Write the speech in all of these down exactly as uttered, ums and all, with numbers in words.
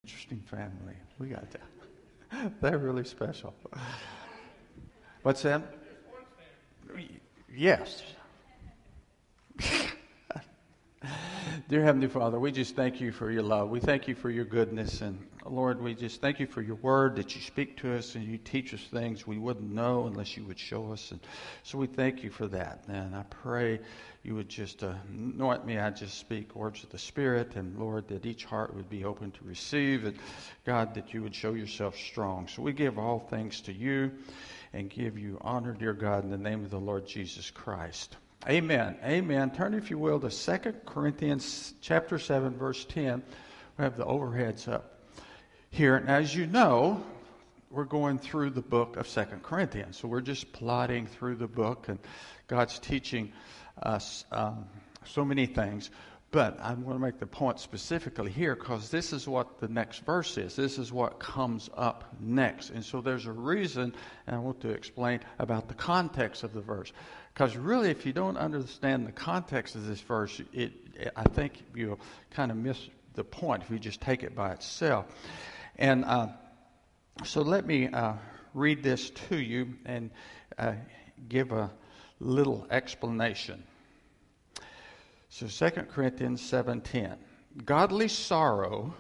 Interesting family. We got that. They're really special. What's that? Yes. Dear Heavenly Father, we just thank you for your love. We thank you for your goodness. And Lord, we just thank you for your word, that you speak to us and you teach us things we wouldn't know unless you would show us. And so we thank you for that. And I pray you would just uh, anoint me. I just speak words of the Spirit. And Lord, that each heart would be open to receive. And God, that you would show yourself strong. So we give all things to you and give you honor, dear God, in the name of the Lord Jesus Christ. Amen. Amen. Turn, if you will, to Second Corinthians chapter seven, verse ten. We have the overheads up here. And as you know, we're going through the book of Second Corinthians. So we're just plodding through the book, and God's teaching us um, so many things. But I want to make the point specifically here, because this is what the next verse is. This is what comes up next. And so there's a reason, and I want to explain about the context of the verse. Because really, if you don't understand the context of this verse, it, it, I think you'll kind of miss the point if you just take it by itself. And uh, so let me uh, read this to you and uh, give a little explanation. So Second Corinthians seven ten. Godly sorrow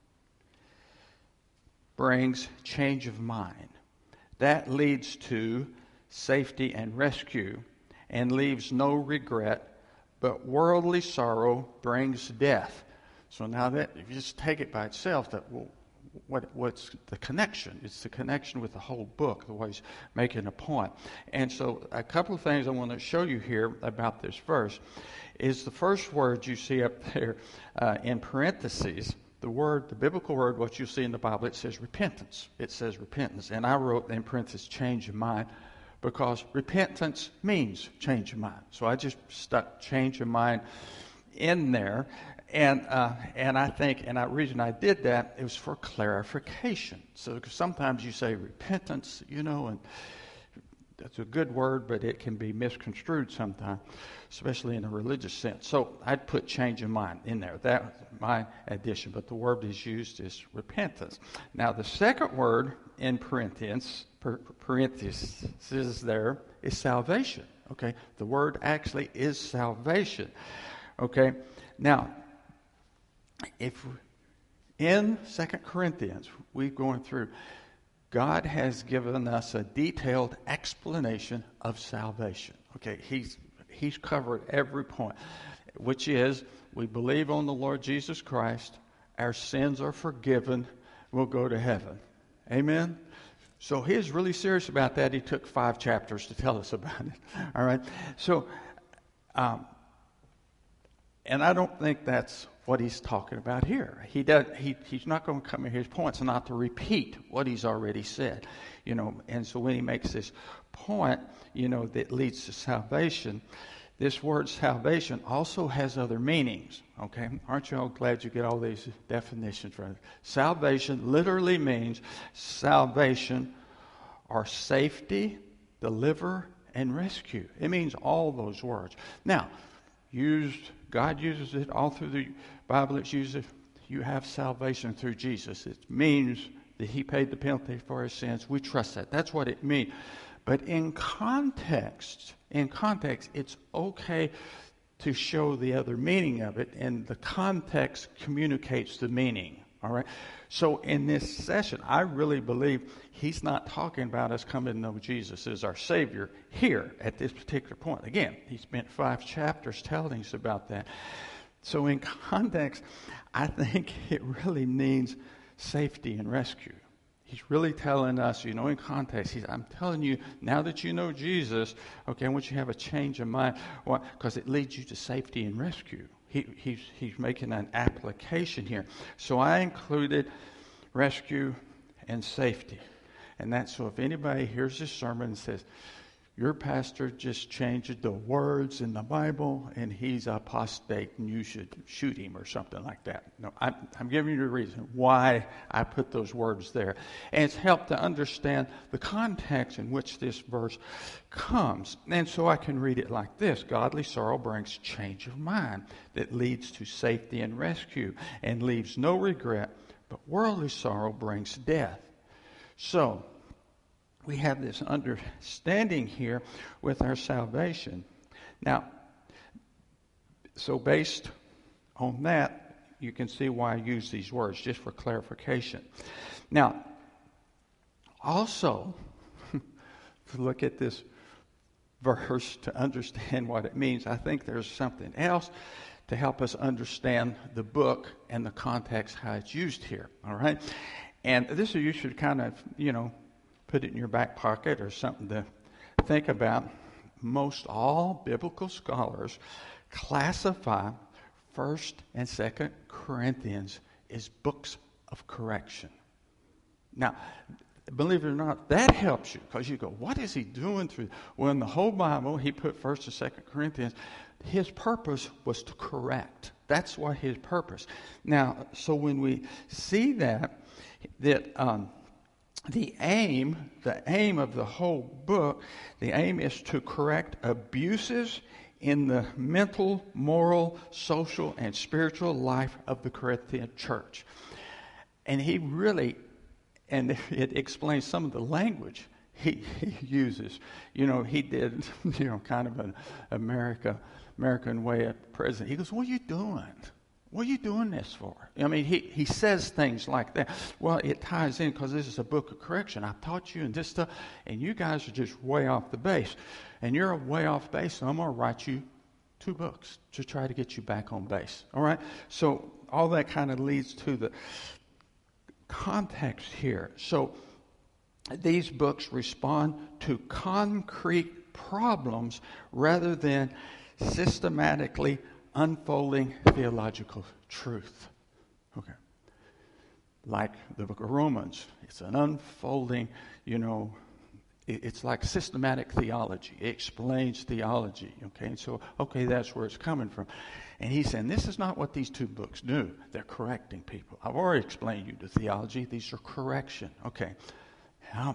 brings change of mind. That leads to safety and rescue, and leaves no regret, but worldly sorrow brings death. So now that, if you just take it by itself, that well, what what's the connection? It's the connection with the whole book, the way he's making a point. And so a couple of things I want to show you here about this verse is the first word you see up there uh, in parentheses. The word, the biblical word, what you see in the Bible, it says repentance. It says repentance. And I wrote in parentheses, change of mind, because repentance means change of mind. So I just stuck change of mind in there. And uh, and I think, and the reason I did that, it was for clarification. So because sometimes you say repentance, you know, and that's a good word, but it can be misconstrued sometimes, especially in a religious sense. So I'd put change of mind in there. That's my addition, but the word is used is repentance. Now the second word in parentheses, parentheses there is salvation. Okay, the word actually is salvation. Okay, now if in Second Corinthians we're going through, God has given us a detailed explanation of salvation. Okay, he's he's covered every point, which is we believe on the Lord Jesus Christ, our sins are forgiven, we'll go to heaven. Amen. So he's really serious about that. He took five chapters to tell us about it. All right. So, um, and I don't think that's what he's talking about here. He does. He he's not going to come in his points and not to repeat what he's already said, you know. And so when he makes this point, you know, that leads to salvation, this word salvation also has other meanings. Okay, aren't you all glad you get all these definitions from it? Salvation literally means salvation or safety, deliver, and rescue. It means all those words. Now, used God uses it all through the Bible. It's used if you have salvation through Jesus. It means that he paid the penalty for our sins. We trust that. That's what it means. But in context, in context, it's okay to show the other meaning of it, and the context communicates the meaning. All right? So in this session, I really believe he's not talking about us coming to know Jesus as our Savior here at this particular point. Again, he spent five chapters telling us about that. So in context, I think it really means safety and rescue. He's really telling us, you know, in context, he's, I'm telling you, now that you know Jesus, okay, I want you to have a change of mind. Why? Because it leads you to safety and rescue. He, he's, he's making an application here. So I included rescue and safety. And that's so if anybody hears this sermon and says, your pastor just changed the words in the Bible and he's apostate and you should shoot him or something like that. No, I'm, I'm giving you the reason why I put those words there. And it's helped to understand the context in which this verse comes. And so I can read it like this. Godly sorrow brings change of mind that leads to safety and rescue and leaves no regret, but worldly sorrow brings death. So, we have this understanding here with our salvation. Now, so based on that, you can see why I use these words, just for clarification. Now, also, look at this verse to understand what it means. I think there's something else to help us understand the book and the context, how it's used here, all right? And this you should kind of, you know, put it in your back pocket or something to think about. Most all biblical scholars classify First and Second Corinthians as books of correction. Now, believe it or not, that helps you, because you go, what is he doing through? Well, in the whole Bible, he put First and Second Corinthians. His purpose was to correct. That's what his purpose. Now, so when we see that, that um, the aim, the aim of the whole book, the aim is to correct abuses in the mental, moral, social, and spiritual life of the Corinthian church. And he really, and it explains some of the language he, he uses. You know, he did, you know, kind of an America, American way at present. He goes, what are you doing? What are you doing this for? I mean, he, he says things like that. Well, it ties in because this is a book of correction. I've taught you and this stuff, and you guys are just way off the base. And you're way off base, so I'm going to write you two books to try to get you back on base. All right? So all that kind of leads to the context here. So these books respond to concrete problems rather than systematically unfolding theological truth. Okay. Like the book of Romans. It's an unfolding, you know, it's like systematic theology. It explains theology. Okay, and so, okay, that's where it's coming from. And he's saying, this is not what these two books do. They're correcting people. I've already explained you the theology. These are correction. Okay. Um,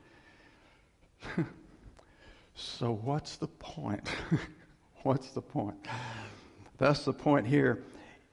so what's the point? What's the point? That's the point here.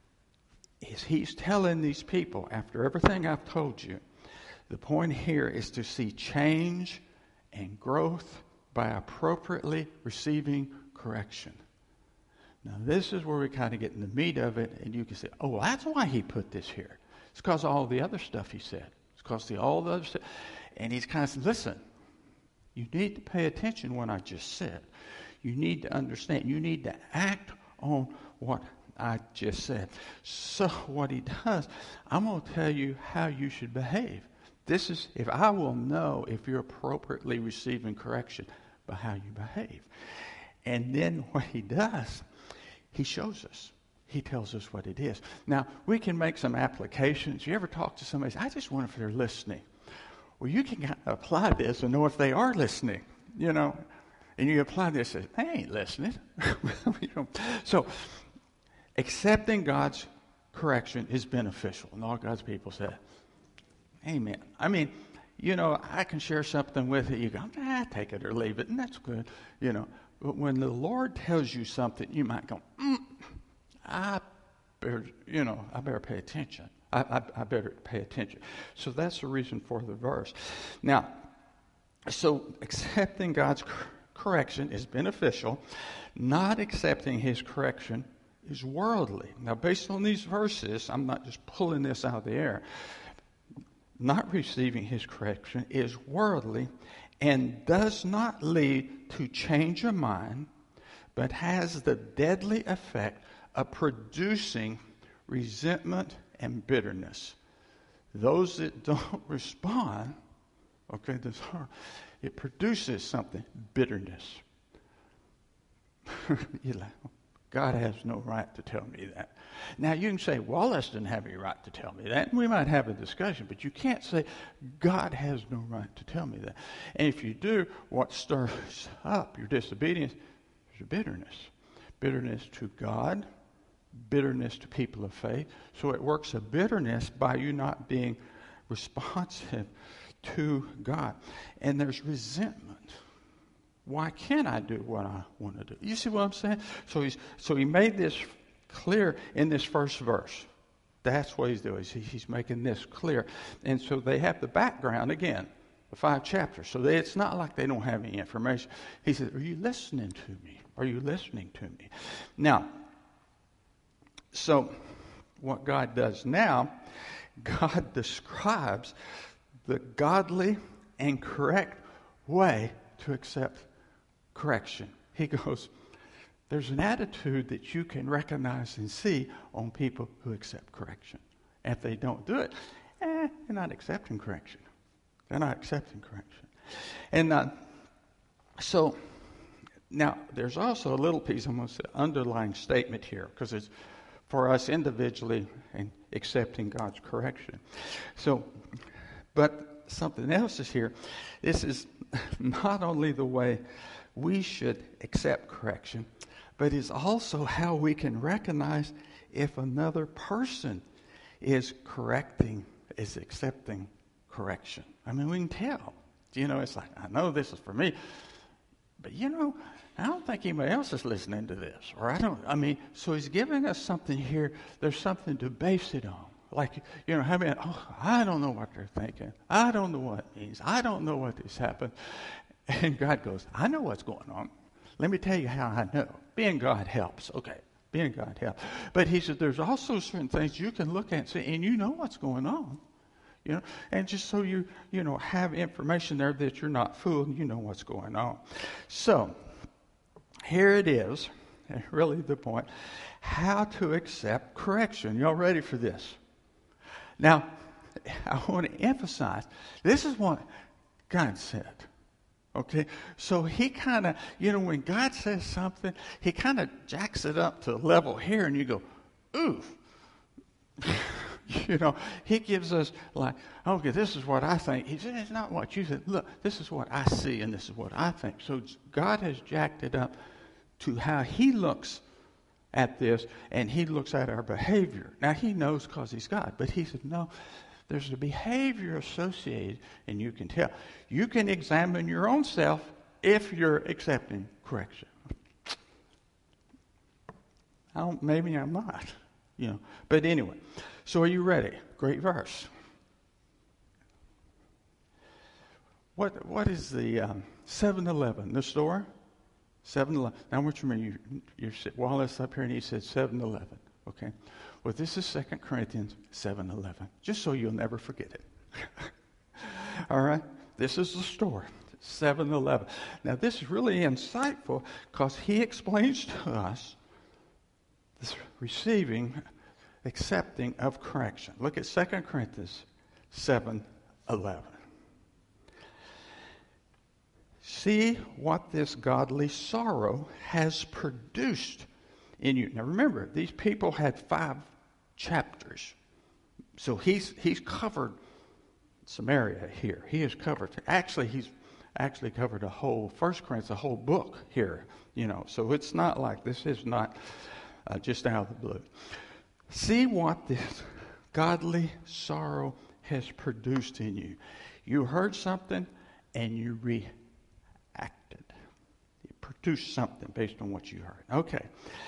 Is he's telling these people, after everything I've told you, the point here is to see change and growth by appropriately receiving correction. Now, this is where we kind of get in the meat of it, and you can say, oh, well, that's why he put this here. It's because of all the other stuff he said. It's because of all the other stuff. And he's kind of saying, listen, you need to pay attention to what I just said. You need to understand. You need to act on what I just said. So what he does, I'm going to tell you how you should behave. This is, if I will know if you're appropriately receiving correction by how you behave. And then what he does, he shows us. He tells us what it is. Now, we can make some applications. You ever talk to somebody, I just wonder if they're listening. Well, you can apply this and know if they are listening, you know. And you apply this, and they ain't listening. You know? So, accepting God's correction is beneficial. And all God's people said, amen. I mean, you know, I can share something with you. You go, ah, take it or leave it, and that's good, you know. But when the Lord tells you something, you might go, mm, I better, you know, I better pay attention. I, I, I better pay attention. So that's the reason for the verse. Now, so accepting God's correction is beneficial. Not accepting his correction is worldly. Now, based on these verses, I'm not just pulling this out of the air. Not receiving his correction is worldly and does not lead to change of mind, but has the deadly effect of producing resentment and bitterness. Those that don't respond, okay, this, it produces something, bitterness. You're like, God has no right to tell me that. Now, you can say, Wallace didn't have any right to tell me that, and we might have a discussion, but you can't say, God has no right to tell me that. And if you do, what stirs up your disobedience is your bitterness. Bitterness to God, bitterness to people of faith. So it works a bitterness by you not being responsive to God. And there's resentment. Why can't I do what I want to do? You see what I'm saying? So he's so he made this clear in this first verse. That's what he's doing. He's making this clear. And so they have the background, again, the five chapters. So they, it's not like they don't have any information. He said, are you listening to me? Are you listening to me? Now, so what God does now, God describes the godly and correct way to accept correction. He goes, there's an attitude that you can recognize and see on people who accept correction. And if they don't do it, eh, they're not accepting correction. They're not accepting correction. And uh, so, now, there's also a little piece, I'm going to say, underlying statement here, because it's for us individually and accepting God's correction. So, but something else is here. This is not only the way we should accept correction, but it's also how we can recognize if another person is correcting, is accepting correction. I mean, we can tell. You know, it's like, I know this is for me, but you know, I don't think anybody else is listening to this. Or I don't, I mean, so he's giving us something here. There's something to base it on. Like, you know, I mean, oh, I don't know what they're thinking. I don't know what it means. I don't know what this happened. And God goes, I know what's going on. Let me tell you how I know. Being God helps. Okay, being God helps. But he said there's also certain things you can look at and say, and you know what's going on. You know, and just so you, you know, have information there that you're not fooled and you know what's going on. So, here it is, really the point, how to accept correction. Y'all ready for this? Now, I want to emphasize, this is what God said. Okay, so he kind of, you know, when God says something, he kind of jacks it up to a level here, and you go, ooh. You know, he gives us like, okay, this is what I think. He said, it's not what you said. Look, this is what I see, and this is what I think. So God has jacked it up to how he looks at this, and he looks at our behavior. Now, he knows because he's God, but he said, no, there's a behavior associated, and you can tell. You can examine your own self if you're accepting correction. I don't, maybe I'm not, you know. But anyway, so are you ready? Great verse. What What is the um, seven eleven, the store? seven eleven. Now, I want you to remember, you, you said, Wallace up here, and he said seven eleven. Okay. Well, this is Second Corinthians seven eleven, just so you'll never forget it. All right? This is the store, seven eleven. Now, this is really insightful because he explains to us this receiving, accepting of correction. Look at Second Corinthians seven eleven. See what this godly sorrow has produced in you. Now remember, these people had five chapters. So he's he's covered Samaria here. He has covered, actually he's actually covered a whole, First Corinthians, a whole book here. You know, so it's not like, this is not uh, just out of the blue. See what this godly sorrow has produced in you. You heard something and you reacted. You produced something based on what you heard. Okay.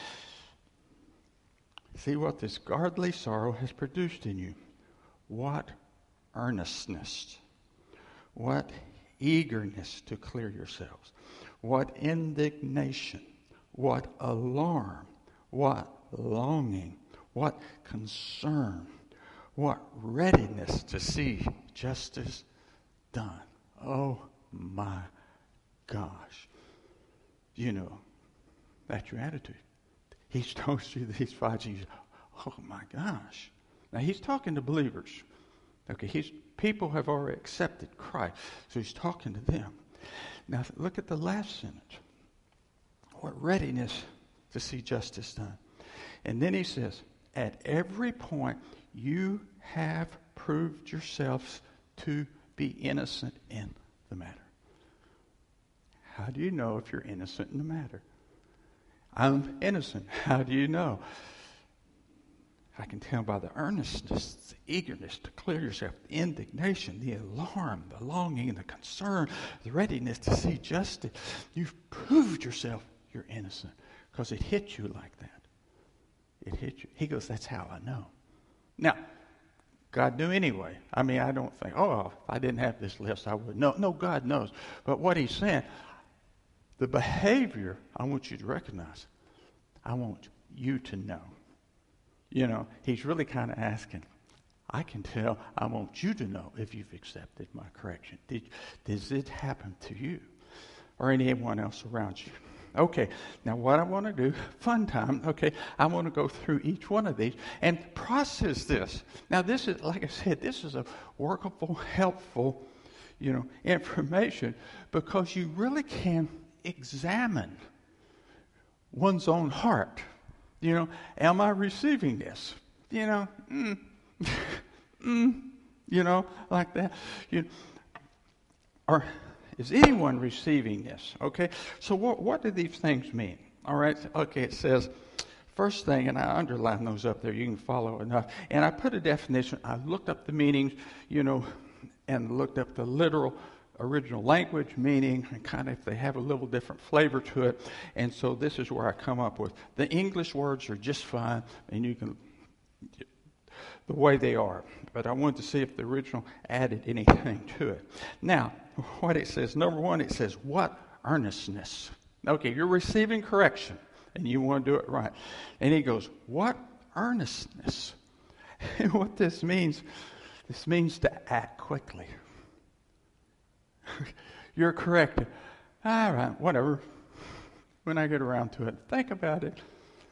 See what this godly sorrow has produced in you. What earnestness. What eagerness to clear yourselves. What indignation. What alarm. What longing. What concern. What readiness to see justice done. Oh my gosh. You know, that's your attitude. He's told you these five G's. Oh my gosh. Now he's talking to believers. Okay, he's people have already accepted Christ. So he's talking to them. Now look at the last sentence. What readiness to see justice done. And then he says, at every point you have proved yourselves to be innocent in the matter. How do you know if you're innocent in the matter? I'm innocent. How do you know? I can tell by the earnestness, the eagerness to clear yourself, the indignation, the alarm, the longing, the concern, the readiness to see justice. You've proved yourself you're innocent because it hit you like that. It hit you. He goes, that's how I know. Now, God knew anyway. I mean, I don't think, oh, if I didn't have this list, I would. No, no, God knows. But what he's saying, the behavior, I want you to recognize. I want you to know. You know, he's really kind of asking, I can tell, I want you to know if you've accepted my correction. Did, does it happen to you or anyone else around you? Okay, now what I want to do, fun time, okay, I want to go through each one of these and process this. Now this is, like I said, this is a workable, helpful, you know, information because you really can examine one's own heart. You know, am I receiving this? You know, mm, mm, you know, like that. You, or is anyone receiving this? Okay, so what, what do these things mean? All right, okay, it says, first thing, and I underline those up there, you can follow enough. And I put a definition, I looked up the meanings, you know, and looked up the literal original language meaning, and kind of if they have a little different flavor to it. And so this is where I come up with. The English words are just fine, and you can, the way they are. But I wanted to see if the original added anything to it. Now, what it says, number one, it says, what earnestness? Okay, you're receiving correction, and you want to do it right. And he goes, what earnestness? And what this means, this means to act quickly. You're corrected. All right, whatever. When I get around to it, think about it.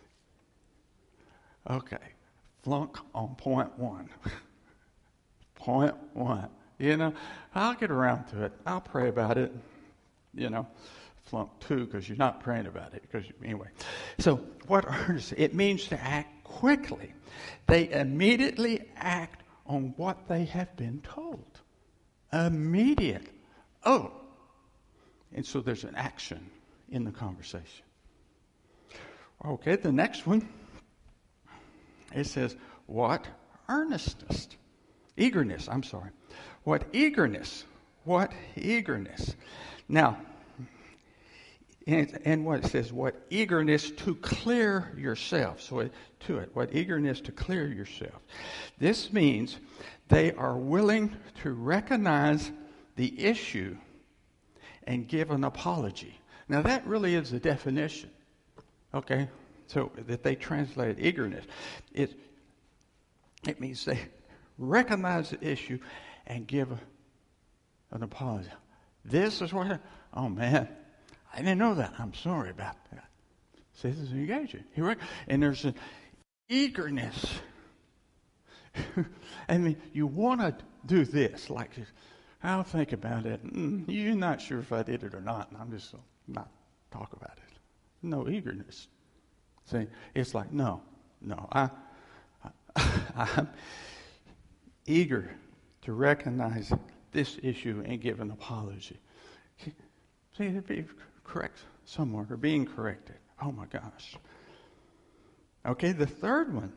Okay, flunk on point one. Point one. You know, I'll get around to it. I'll pray about it. You know, flunk two because you're not praying about it. Because anyway, so what earnestness? It means to act quickly. They immediately act on what they have been told. Immediate. Oh. And so there's an action in the conversation. Okay, the next one. It says, what earnestness? Eagerness, I'm sorry. What eagerness? What eagerness? Now, and, and what it says, what eagerness to clear yourself. So it, to it, what eagerness to clear yourself. This means they are willing to recognize the issue and give an apology. Now that really is the definition. Okay? So that they translated eagerness. It, it means they recognize the issue and give a, an apology. This is what, oh man, I didn't know that. I'm sorry about that. See, this is engaging. And there's an eagerness. I mean, you want to do this, like, I'll think about it. Mm, you're not sure if I did it or not, and I'm just not talk about it. No eagerness. See, it's like, no, no, I, I, I'm eager to recognize this issue and give an apology. See, it'd be correct somewhere, or being corrected. Oh my gosh. Okay, the third one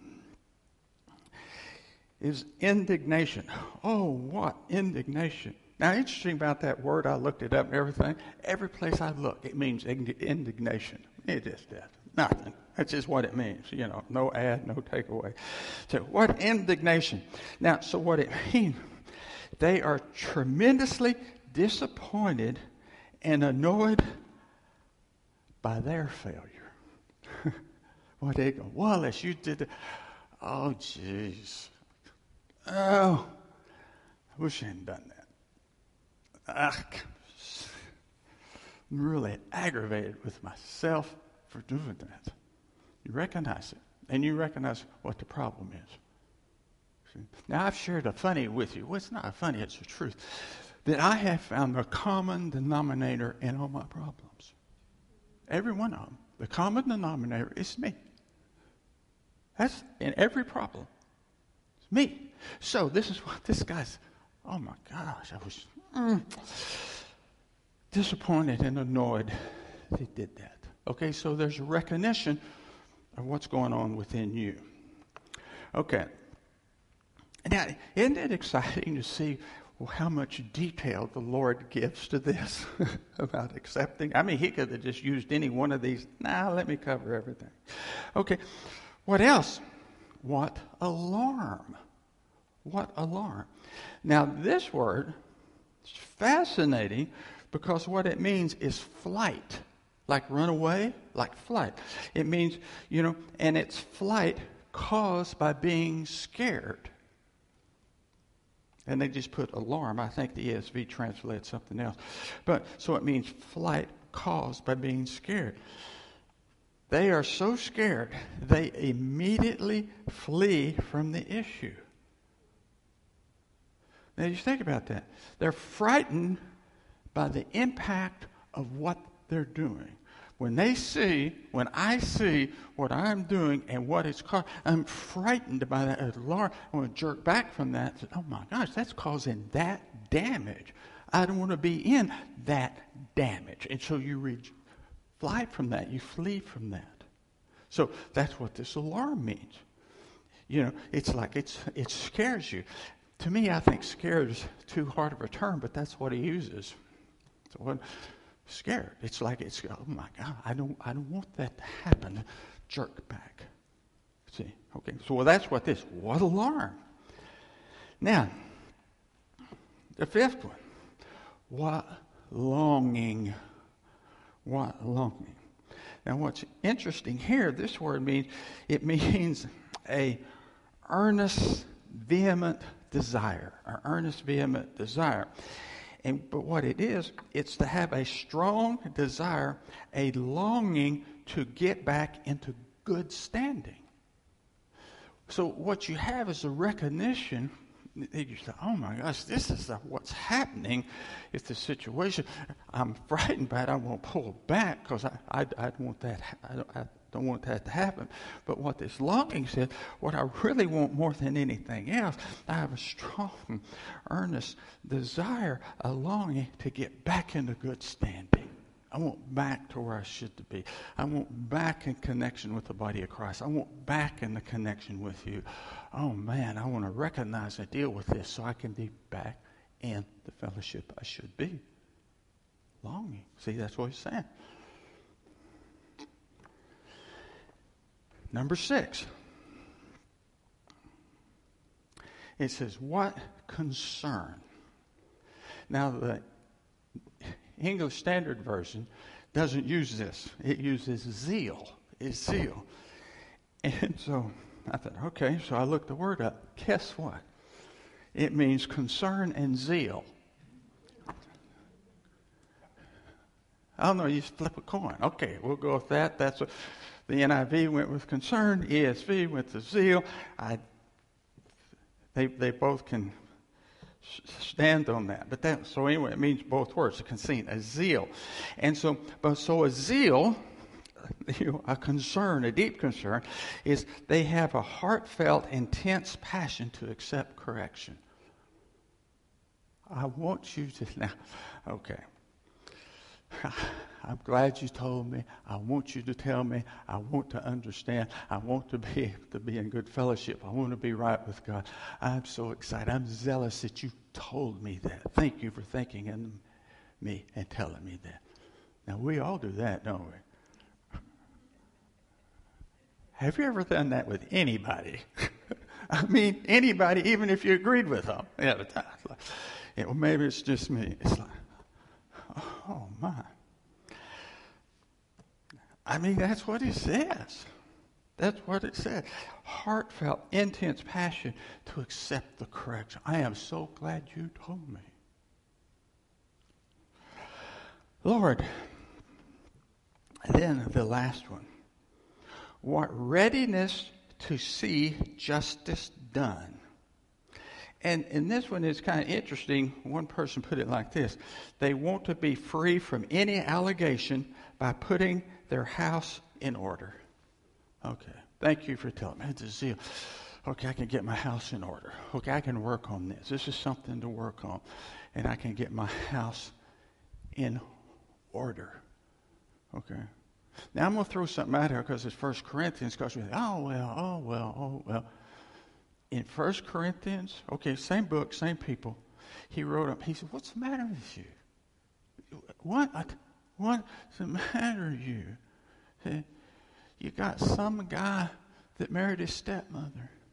is indignation. Oh, what indignation. Now, interesting about that word, I looked it up and everything. Every place I look, it means indignation. It is that. Nothing. That's just what it means. You know, no add, no takeaway. So, what indignation? Now, so what it means, they are tremendously disappointed and annoyed by their failure. Well, they go, Wallace, you did it. Oh, jeez. Oh, I wish I hadn't done that. Ugh. I'm really aggravated with myself for doing that. You recognize it, and you recognize what the problem is. See? Now, I've shared a funny with you. Well, it's not funny, it's the truth. That I have found the common denominator in all my problems. Every one of them. The common denominator is me. That's in every problem. It's me. So this is what this guy's, oh my gosh, I was mm, disappointed and annoyed that he did that. Okay, so there's a recognition of what's going on within you. Okay. Now, isn't it exciting to see well, how much detail the Lord gives to this about accepting? I mean, he could have just used any one of these. Nah, let me cover everything. Okay, what else? What alarm? What alarm? Now, this word is fascinating because what it means is flight, like run away, like flight. It means, you know, and it's flight caused by being scared. And they just put alarm. I think the E S V translates something else. But so it means flight caused by being scared. They are so scared, they immediately flee from the issue. Now, you think about that. They're frightened by the impact of what they're doing. When they see, when I see what I'm doing and what it's caused, I'm frightened by that alarm. I want to jerk back from that and say, oh my gosh, that's causing that damage. I don't want to be in that damage. And so you reach, fly from that. You flee from that. So that's what this alarm means. You know, it's like it's it scares you. To me, I think scared is too hard of a term, but that's what he uses. So what? Scared. It's like it's. Oh my God! I don't. I don't want that to happen. Jerk back. See? Okay. So well, that's what this. What alarm? Now, the fifth one. What longing? What longing? Now, what's interesting here? This word means it means a earnest, vehement desire, or earnest, vehement desire. And but what it is, it's to have a strong desire, a longing to get back into good standing. So what you have is a recognition. You say, "Oh my gosh, this is the, what's happening. It's the situation. I'm frightened by it. I won't pull back because I, I, I don't want that. I don't, I don't want that to happen." But what this longing says, what I really want more than anything else, I have a strong, earnest desire, a longing to get back into good standing. I want back to where I should be. I want back in connection with the body of Christ. I want back in the connection with you. Oh man, I want to recognize and deal with this so I can be back in the fellowship I should be. Longing. See, that's what he's saying. Number six. It says, what concern? Now, the English Standard Version doesn't use this. It uses zeal. It's zeal. And so I thought, okay, so I looked the word up. Guess what? It means concern and zeal. I don't know, you flip a coin. Okay, we'll go with that. That's what the N I V went with concern, E S V went to zeal. I, they they both can stand on that. But that, so anyway, it means both words, a concern, a zeal. And so, but so a zeal, you know, a concern, a deep concern, is they have a heartfelt, intense passion to accept correction. I want you to, now, okay. I'm glad you told me. I want you to tell me. I want to understand. I want to be able to be in good fellowship. I want to be right with God. I'm so excited. I'm zealous that you told me that. Thank you for thinking in me and telling me that. Now, we all do that, don't we? Have you ever done that with anybody? I mean, anybody, even if you agreed with them. Yeah, like, yeah, well, maybe it's just me. It's like, oh, my. I mean, that's what it says. That's what it says. Heartfelt, intense passion to accept the correction. I am so glad you told me. Lord, then the last one. What readiness to see justice done. And, and this one is kind of interesting. One person put it like this. They want to be free from any allegation by putting their house in order. Okay. Thank you for telling me. It's a zeal. Okay, I can get my house in order. Okay, I can work on this. This is something to work on. And I can get my house in order. Okay. Now I'm going to throw something out here because it's First Corinthians. Because we think, oh, well, oh, well, oh, well. In First Corinthians, okay, same book, same people, he wrote up, he said, what's the matter with you? What? What's the matter with you? You got some guy that married his stepmother.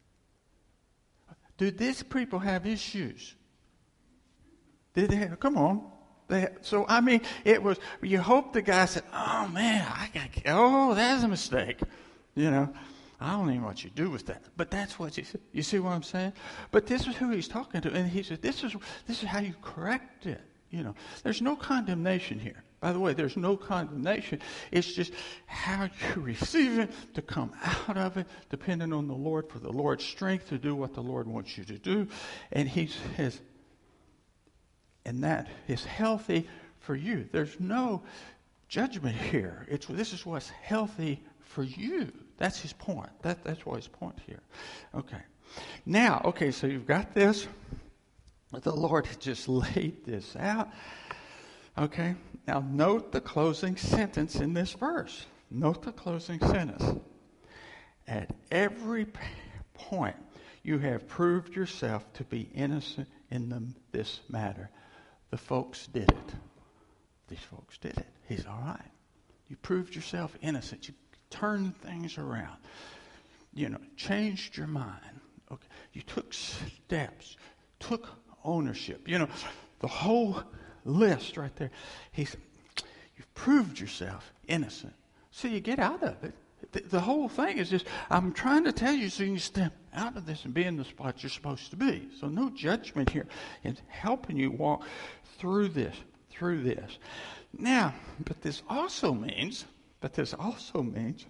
Do these people have issues? Did they have, come on. They have, so, I mean, it was, you hope the guy said, oh, man, I got, oh, that's a mistake. You know, I don't even know what you do with that. But that's what you, you see what I'm saying? But this is who he's talking to. And he said, this is, this is how you correct it. You know, there's no condemnation here. By the way, there's no condemnation. It's just how you receive it, to come out of it, depending on the Lord, for the Lord's strength to do what the Lord wants you to do. And he says, and that is healthy for you. There's no judgment here. It's, this is what's healthy for you. That's his point. That, that's what his point here. Okay. Now, okay, so you've got this. The Lord had just laid this out. Okay. Now, note the closing sentence in this verse. Note the closing sentence. At every point, you have proved yourself to be innocent in the, this matter. The folks did it. These folks did it. He's all right. You proved yourself innocent. You turned things around. You know, changed your mind. Okay. You took steps, took ownership. You know, the whole list right there. He said, you've proved yourself innocent. So you get out of it. The, the whole thing is just, I'm trying to tell you so you can step out of this and be in the spot you're supposed to be. So no judgment here. It's helping you walk through this, through this. Now, but this also means, but this also means,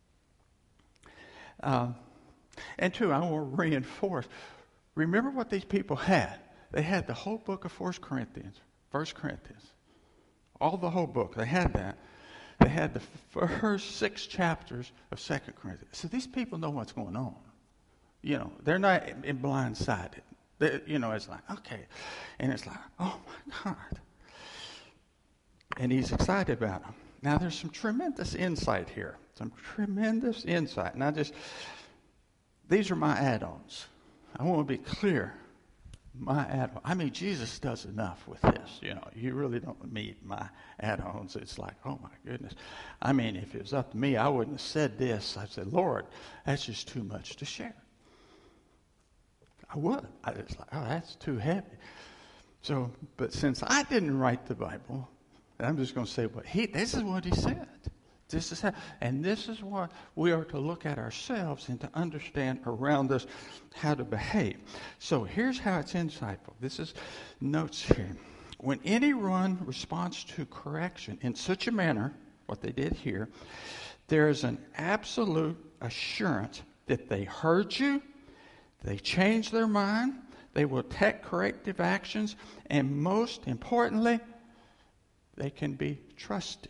um, and two, I want to reinforce, remember what these people had. They had the whole book of First Corinthians, First Corinthians, all the whole book. They had that. They had the first six chapters of Second Corinthians. So these people know what's going on. You know, they're not in blindsided. They, you know, it's like, okay. And it's like, oh, my God. And he's excited about them. Now, there's some tremendous insight here. Some tremendous insight. And I just, these are my add-ons. I want to be clear. My add-on. I mean, Jesus does enough with this. You know, you really don't need my add-ons. It's like, oh my goodness. I mean, if it was up to me, I wouldn't have said this. I'd say, Lord, that's just too much to share. I would. I was like, oh, that's too heavy. So, but since I didn't write the Bible, I'm just going to say what he. This is what he said. This is how, and this is what we are to look at ourselves and to understand around us how to behave. So here's how it's insightful. This is notes here. When anyone responds to correction in such a manner, what they did here, there is an absolute assurance that they heard you, they changed their mind, they will take corrective actions, and most importantly, they can be trusted.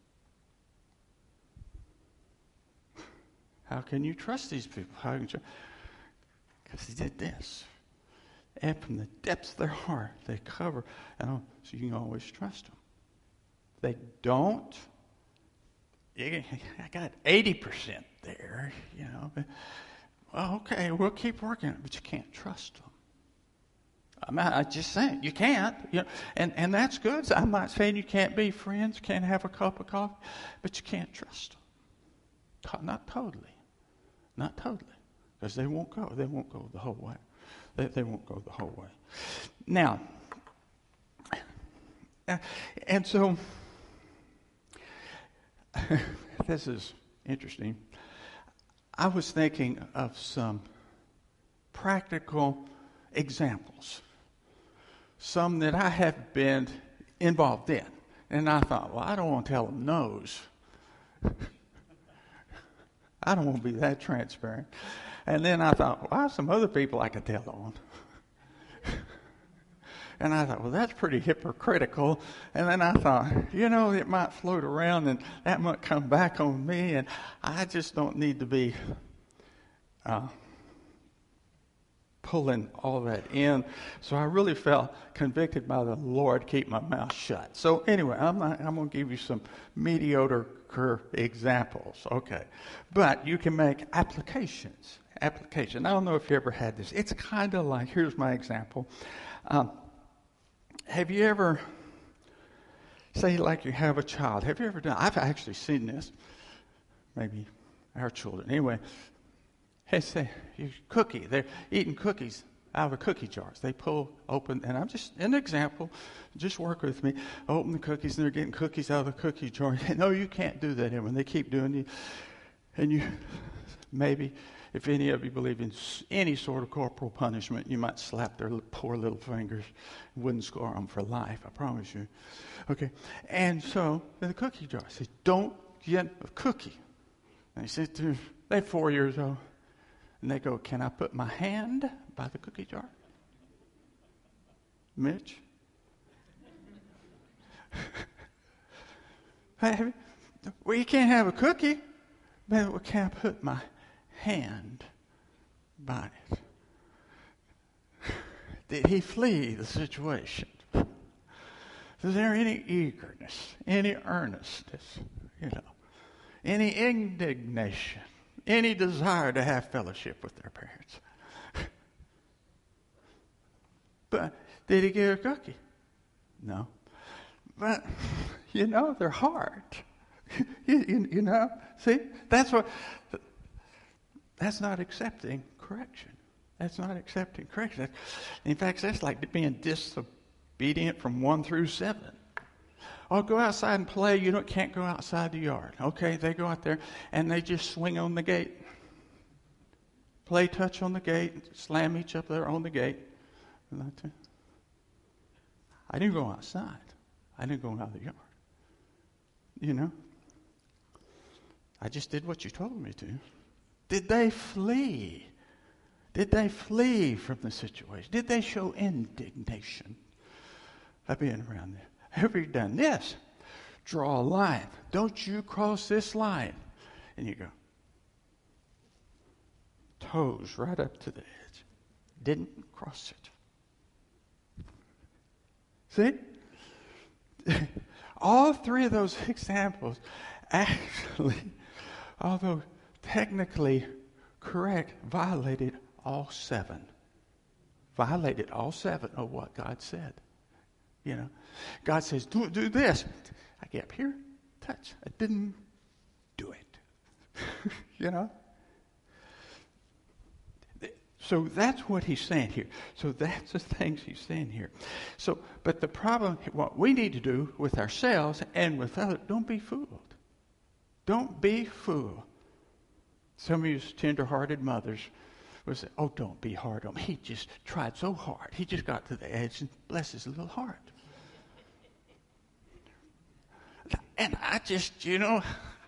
How can you trust these people? How can you? Because they did this. And from the depths of their heart, they cover. And so you can always trust them. They don't. I got eighty percent there, you know. But, well, okay, we'll keep working, but you can't trust them. I'm not, I'm just saying, you can't. You know, and, and that's good. So I'm not saying you can't be friends, can't have a cup of coffee, but you can't trust them. Not totally. Not totally. Because they won't go. They won't go the whole way. They, they won't go the whole way. Now, and so, this is interesting. I was thinking of some practical examples. Some that I have been involved in. And I thought, well, I don't want to tell them no's. I don't want to be that transparent. And then I thought, well, some other people I could tell on. And I thought, well, that's pretty hypocritical. And then I thought, you know, it might float around and that might come back on me. And I just don't need to be uh, pulling all that in. So I really felt convicted by the Lord, keep my mouth shut. So anyway, I'm not, I'm going to give you some mediocre examples. Okay. But you can make applications. Application. I don't know if you ever had this. It's kind of like, here's my example. Um, have you ever, say like you have a child. Have you ever done, I've actually seen this. Maybe our children. Anyway, hey, say, you cookie. They're eating cookies out of the cookie jars. They pull open, and I'm just an example. Just work with me. Open the cookies, and they're getting cookies out of the cookie jar. No, you can't do that. And when they keep doing it, and you maybe, if any of you believe in any sort of corporal punishment, you might slap their poor little fingers. It wouldn't scar them for life, I promise you. Okay, and so in the cookie jar, I say, don't get a cookie. And they sit there, they're four years old, and they go, can I put my hand by the cookie jar? Mitch? Well, you can't have a cookie, but well, can I put my hand by it? Did he flee the situation? Is there any eagerness, any earnestness, you know, any indignation, any desire to have fellowship with their parents? But did he get a cookie? No. But, you know, their heart, you, you, you know, see, that's what, that's not accepting correction. That's not accepting correction. In fact, that's like being disobedient from one through seven. Oh, go outside and play. You don't, can't go outside the yard. Okay, they go out there and they just swing on the gate. Play touch on the gate, slam each other on the gate. I didn't go outside. I didn't go out of the yard. You know? I just did what you told me to. Did they flee? Did they flee from the situation? Did they show indignation of being around there? Have you done this? Draw a line. Don't you cross this line. And you go, toes right up to the edge. Didn't cross it. See? All three of those examples actually, although technically correct, violated all seven. Violated all seven of what God said. You know, God says, do, do this. I get up here, touch. I didn't do it. You know? So that's what he's saying here. So that's the things he's saying here. So, but the problem, what we need to do with ourselves and with others, don't be fooled. Don't be fooled. Some of you tender-hearted mothers will say, oh, don't be hard on him. He just tried so hard. He just got to the edge and bless his little heart. And I just, you know,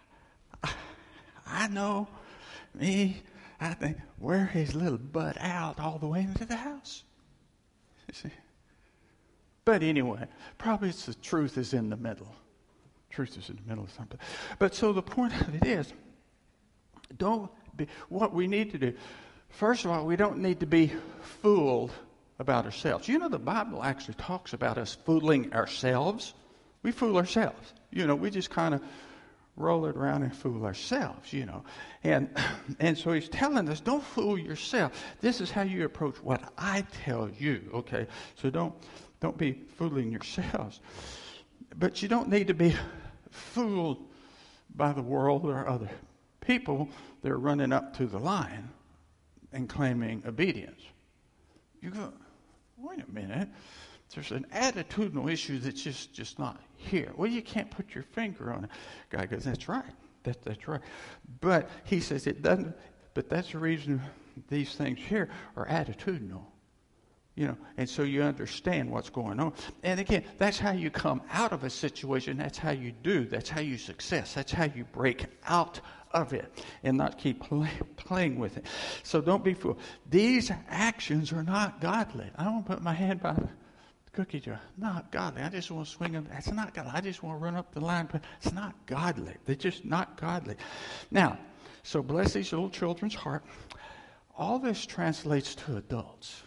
I know me, I think, wear his little butt out all the way into the house. You see? But anyway, probably it's the truth is in the middle. Truth is in the middle of something. But so the point of it is, don't be, what we need to do, first of all, we don't need to be fooled about ourselves. You know, the Bible actually talks about us fooling ourselves. We fool ourselves. You know, we just kind of roll it around and fool ourselves, you know. And and so he's telling us, don't fool yourself. This is how you approach what I tell you, okay? So don't don't be fooling yourselves. But you don't need to be fooled by the world or other people that are running up to the line and claiming obedience. You go, wait a minute. There's an attitudinal issue that's just, just not here. Well, you can't put your finger on it. Guy goes, that's right. That, that's right. But he says it doesn't, but that's the reason these things here are attitudinal. You know, and so you understand what's going on. And again, that's how you come out of a situation. That's how you do. That's how you success. That's how you break out of it and not keep play, playing with it. So don't be fooled. These actions are not godly. I don't want to put my hand by the cookie jar. Not godly. I just want to swing them. That's not godly. I just want to run up the line. But it's not godly. They're just not godly. Now, so bless these little children's heart. All this translates to adults.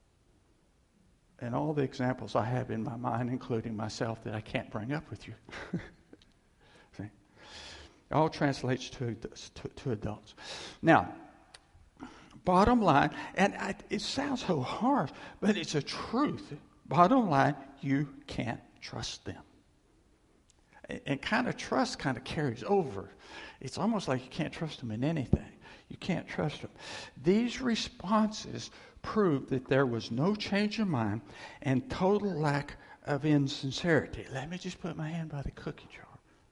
And all the examples I have in my mind, including myself, that I can't bring up with you. See? It all translates to, to, to adults. Now, bottom line, and I, it sounds so harsh, but it's a truth. Bottom line, you can't trust them. And, and kind of trust kind of carries over. It's almost like you can't trust them in anything. You can't trust them. These responses proved that there was no change of mind and total lack of insincerity. Let me just put my hand by the cookie jar.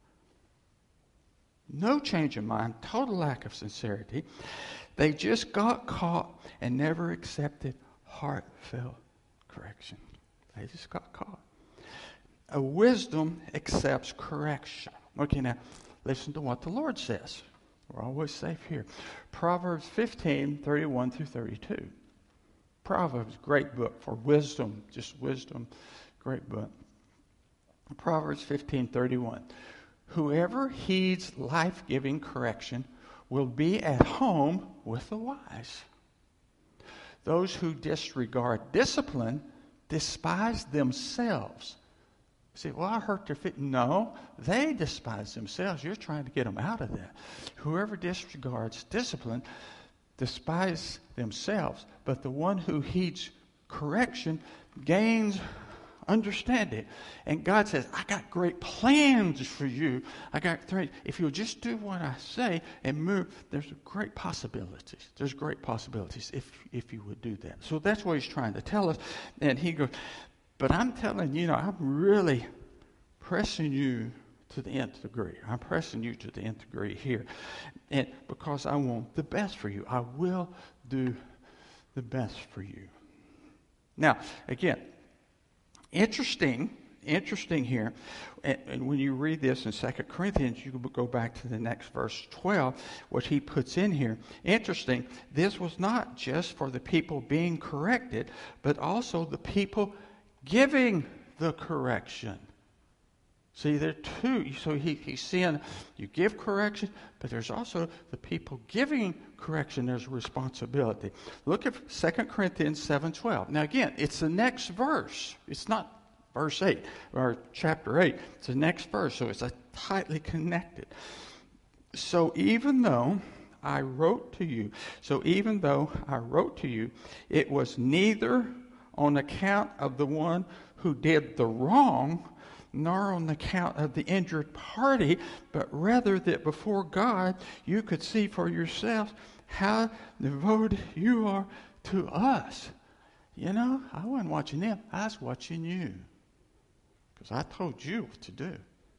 No change of mind, total lack of sincerity. They just got caught and never accepted heartfelt correction. They just got caught. A wisdom accepts correction. Okay, now listen to what the Lord says. We're always safe here. Proverbs fifteen, thirty-one through thirty-two. Proverbs, great book for wisdom, just wisdom, great book. Proverbs fifteen, thirty-one. Whoever heeds life-giving correction will be at home with the wise. Those who disregard discipline despise themselves. See, well, I hurt their feet. No, they despise themselves. You're trying to get them out of that. Whoever disregards discipline despise themselves, but the one who heeds correction gains understanding. And God says, I got great plans for you. I got three. If you'll just do what I say and move, there's great possibilities. There's great possibilities if if you would do that. So that's what he's trying to tell us. And he goes, but I'm telling you, know, I'm really pressing you to the nth degree. I'm pressing you to the nth degree here. And because I want the best for you. I will do the best for you. Now, again, Interesting, interesting here, and, and when you read this in Second Corinthians, you can go back to the next verse twelve, what he puts in here. Interesting, this was not just for the people being corrected, but also the people giving the correction. See, there are two. So he, he's saying you give correction, but there's also the people giving correction. There's a responsibility. Look at Second Corinthians seven twelve. Now, again, it's the next verse. It's not verse eight or chapter eight. It's the next verse, so it's a tightly connected. So even though I wrote to you, so even though I wrote to you, it was neither on account of the one who did the wrong, nor on account of the injured party, but rather that before God you could see for yourselves how devoted you are to us. You know, I wasn't watching them, I was watching you. Because I told you what to do.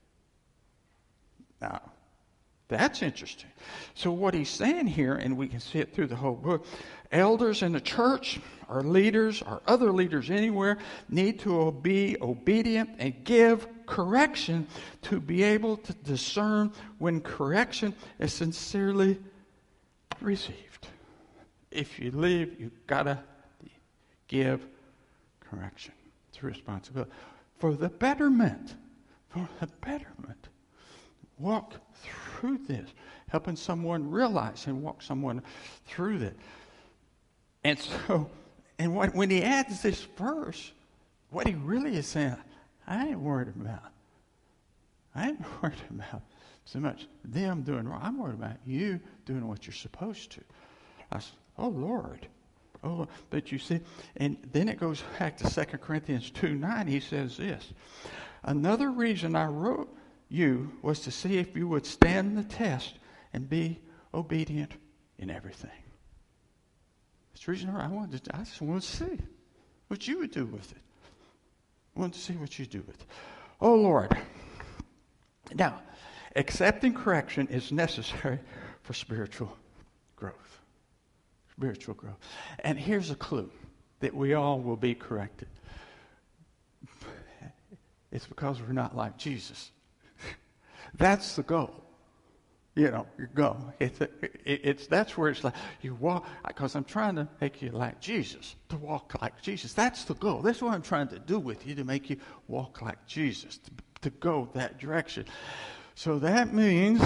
Now, that's interesting. So what he's saying here, and we can see it through the whole book, elders in the church, or leaders, or other leaders anywhere, need to be obedient and give correction to be able to discern when correction is sincerely received. If you leave, you've got to give correction. It's a responsibility. For the betterment, for the betterment. Walk through this, helping someone realize and walk someone through that. And so, and when, when he adds this verse, what he really is saying, I ain't worried about, I ain't worried about so much them doing wrong. I'm worried about you doing what you're supposed to. I said, oh, Lord. Oh, but you see, and then it goes back to Second Corinthians two nine. He says this, another reason I wrote you was to see if you would stand the test and be obedient in everything. That's the reason I wanted to, I just wanted to see what you would do with it. I wanted to see what you do with it. Oh, Lord. Now, accepting correction is necessary for spiritual growth. Spiritual growth. And here's a clue that we all will be corrected. It's because we're not like Jesus. That's the goal. You know, your goal. It's, a, it, it's that's where it's like you walk, because I'm trying to make you like Jesus, to walk like Jesus. That's the goal. That's what I'm trying to do with you, to make you walk like Jesus, to, to go that direction. So that means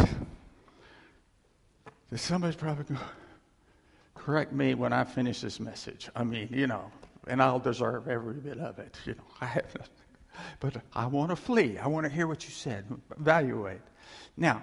that somebody's probably going to correct me when I finish this message. I mean, you know, and I'll deserve every bit of it. You know, I have, but I want to flee. I want to hear what you said. Evaluate. Now,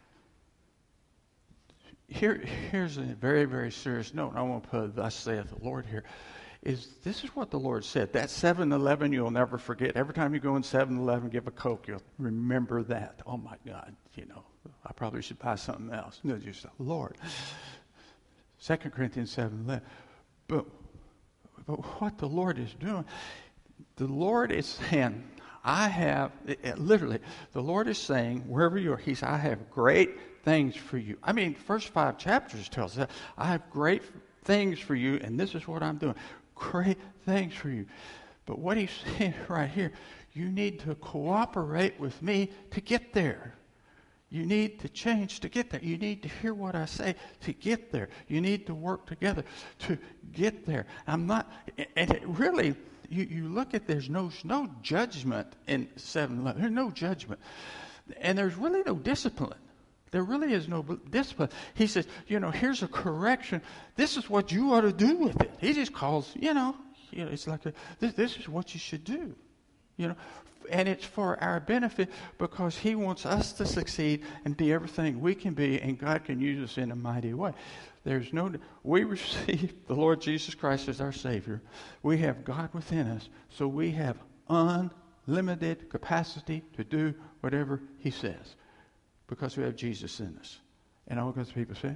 here, here's a very, very serious note. I want to put, thus saith the Lord here. Is this is what the Lord said. That seven eleven you'll never forget. Every time you go in seven eleven, give a Coke, you'll remember that. Oh my God, you know, I probably should buy something else. No, just Lord. Second Corinthians seven eleven. But but what the Lord is doing, the Lord is saying, I have, it, it, literally, the Lord is saying, wherever you are, He says, I have great things for you. I mean, first five chapters tells us that. I have great things for you, and this is what I'm doing. Great things for you. But what He's saying right here, you need to cooperate with me to get there. You need to change to get there. You need to hear what I say to get there. You need to work together to get there. I'm not, and it really, you, you look at, there's no, no judgment in seven eleven. There's no judgment. And there's really no discipline. There really is no discipline. He says, you know, here's a correction. This is what you ought to do with it. He just calls, you know, you know it's like, a, this, this is what you should do. You know, and it's for our benefit because He wants us to succeed and be everything we can be, and God can use us in a mighty way. There's no, we receive the Lord Jesus Christ as our Savior. We have God within us, so we have unlimited capacity to do whatever He says because we have Jesus in us. And all kinds of people say.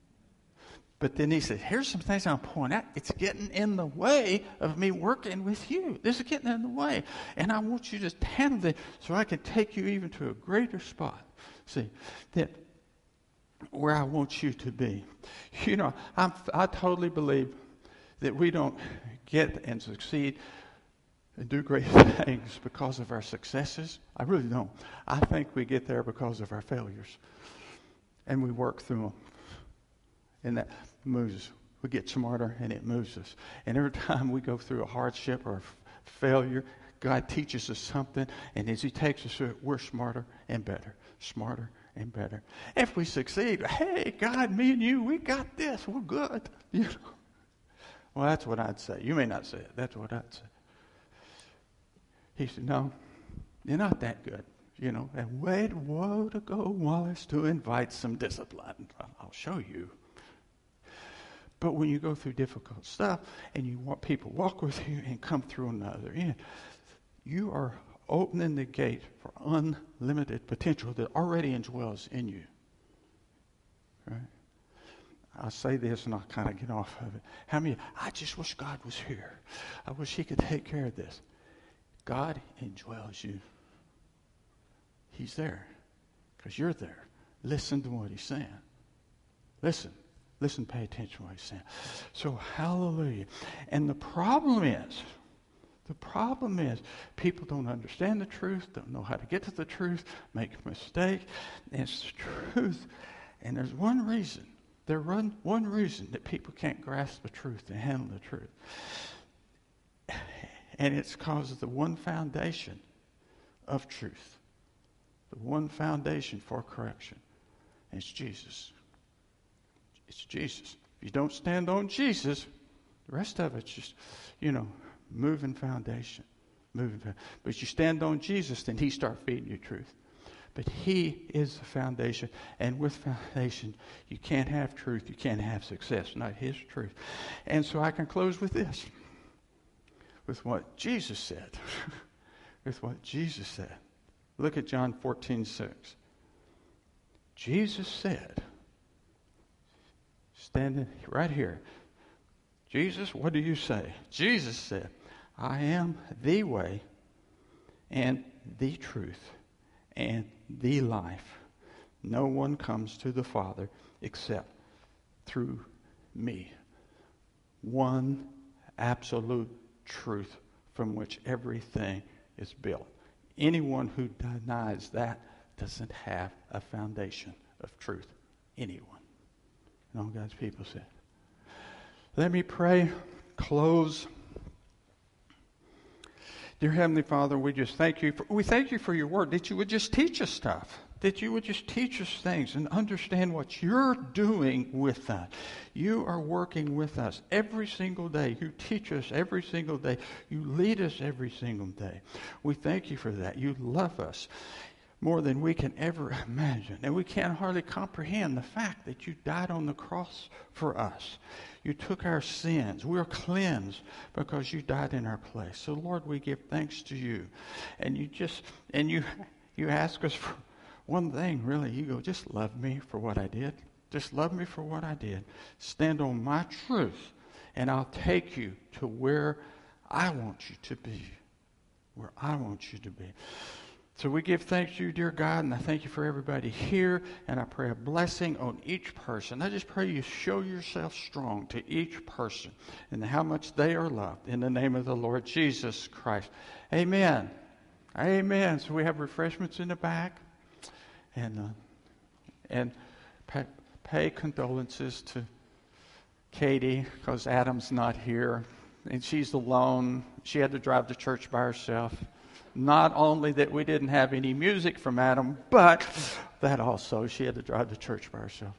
But then He said, here's some things I'll point out. It's getting in the way of me working with you. This is getting in the way. And I want you to handle it so I can take you even to a greater spot. See, that where I want you to be. You know, I'm, I totally believe that we don't get and succeed and do great things because of our successes. I really don't. I think we get there because of our failures. And we work through them. And that moves us. We get smarter, and it moves us. And every time we go through a hardship or a f- failure, God teaches us something, and as He takes us through it, we're smarter and better, smarter and better. If we succeed, hey, God, me and you, we got this. We're good. You know? Well, that's what I'd say. You may not say it. That's what I'd say. He said, no, you're not that good. You know, and wait, woe to go, Wallace, to invite some discipline. I'll show you. But when you go through difficult stuff and you want people to walk with you and come through on the other end, you are opening the gate for unlimited potential that already indwells in you. Right? I'll say this and I'll kind of get off of it. How many, I just wish God was here. I wish He could take care of this. God indwells you. He's there because you're there. Listen to what He's saying. Listen. Listen, pay attention to what He's saying. So, hallelujah. And the problem is, the problem is, people don't understand the truth, don't know how to get to the truth, make a mistake. And it's the truth. And there's one reason, there's one, one reason that people can't grasp the truth and handle the truth. And it's because of the one foundation of truth. The one foundation for correction. And it's Jesus. It's Jesus. If you don't stand on Jesus, the rest of it's just, you know, moving foundation. Moving foundation. But you stand on Jesus, then He starts feeding you truth. But He is the foundation. And with foundation, you can't have truth. You can't have success. Not His truth. And so I can close with this. With what Jesus said. With what Jesus said. Look at John fourteen six. Jesus said, standing right here, Jesus, what do you say? Jesus said, I am the way and the truth and the life. No one comes to the Father except through me. One absolute truth from which everything is built. Anyone who denies that doesn't have a foundation of truth. Anyone. And all God's people said. Let me pray, close. Dear Heavenly Father, we just thank you for, we thank you for your word, that you would just teach us stuff, that you would just teach us things and understand what you're doing with us. You are working with us every single day. You teach us every single day. You lead us every single day. We thank you for that. You love us more than we can ever imagine. And we can't hardly comprehend the fact that you died on the cross for us. You took our sins. We're cleansed because you died in our place. So, Lord, we give thanks to you. And you just, and you, you ask us for one thing, really. You go, just love me for what I did. Just love me for what I did. Stand on my truth and I'll take you to where I want you to be. Where I want you to be. So we give thanks to you, dear God, and I thank you for everybody here, and I pray a blessing on each person. I just pray you show yourself strong to each person and how much they are loved in the name of the Lord Jesus Christ. Amen. Amen. So we have refreshments in the back, and uh, and pay, pay condolences to Katie because Adam's not here, and she's alone. She had to drive to church by herself. Not only that we didn't have any music from Adam, but that also she had to drive to church by herself.